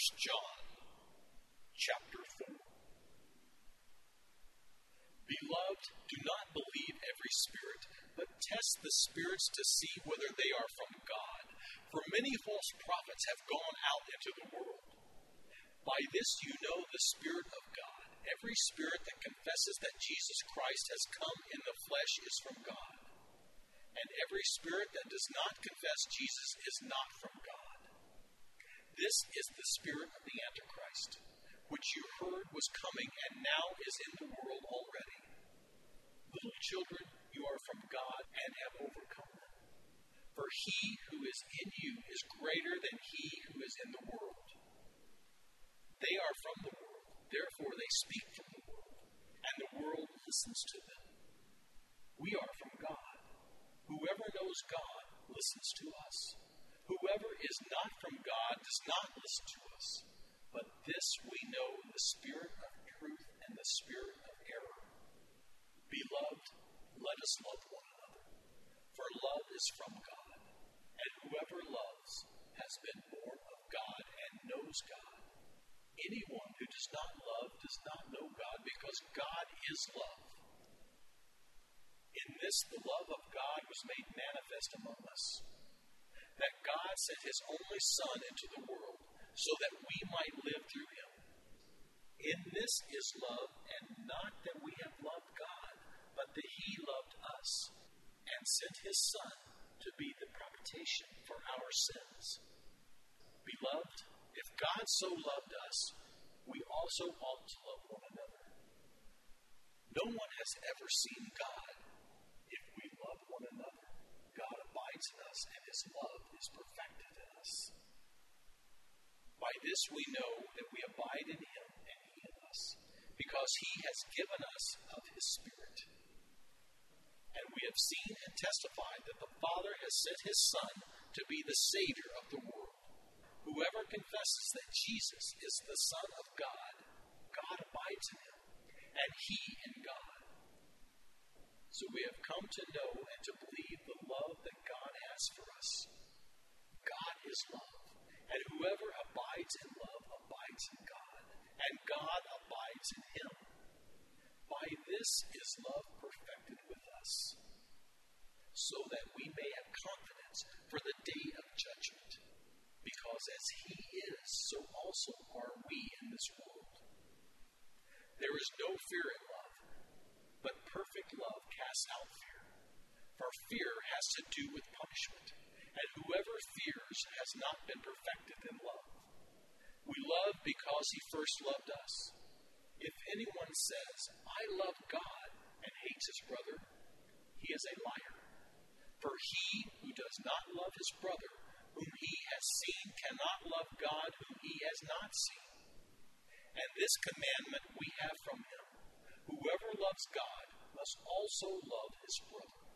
John, chapter 4. Beloved, do not believe every spirit, but test the spirits to see whether they are from God. For many false prophets have gone out into the world. By this you know the Spirit of God. Every spirit that confesses that Jesus Christ has come in the flesh is from God. And every spirit that does not confess Jesus is not from God. This is the spirit of the Antichrist, which you heard was coming and now is in the world already. Little children, you are from God and have overcome them. For he who is in you is greater than he who is in the world. They are from the world, therefore they speak from the world, and the world listens to them. We are from God. Whoever knows God listens to us. Whoever is not from God does not listen to us. But this we know, the spirit of truth and the spirit of error. Beloved, let us love one another, for love is from God, and whoever loves has been born of God and knows God. Anyone who does not love does not know God, because God is love. In this the love of God was made manifest among us, that God sent his only Son into the world, so that we might live through him. In this is love, and not that we have loved God, but that he loved us, and sent his Son to be the propitiation for our sins. Beloved, if God so loved us, we also ought to love one another. No one has ever seen God. If we love one another, God abides in us, and his love is perfected in us. By this we know that we abide in him and he in us, because he has given us of his Spirit. And we have seen and testified that the Father has sent his Son to be the Savior of the world. Whoever confesses that Jesus is the Son of God, God abides in him, and he in God. So we have come to know and to believe the love that God has for us. God is love, and whoever abides in love abides in God, and God abides in him. By this is love perfected with us, so that we may have confidence for the day of judgment. Because as he is, so also are we in this world. There is no fear in love, but perfect love casts out fear. For fear has to do with punishment, and whoever fears has not been perfected in love. We love because he first loved us. If anyone says, I love God, and hates his brother, he is a liar. For he who does not love his brother, whom he has seen, cannot love God whom he has not seen. And this commandment we have from him: whoever loves God must also love his brother.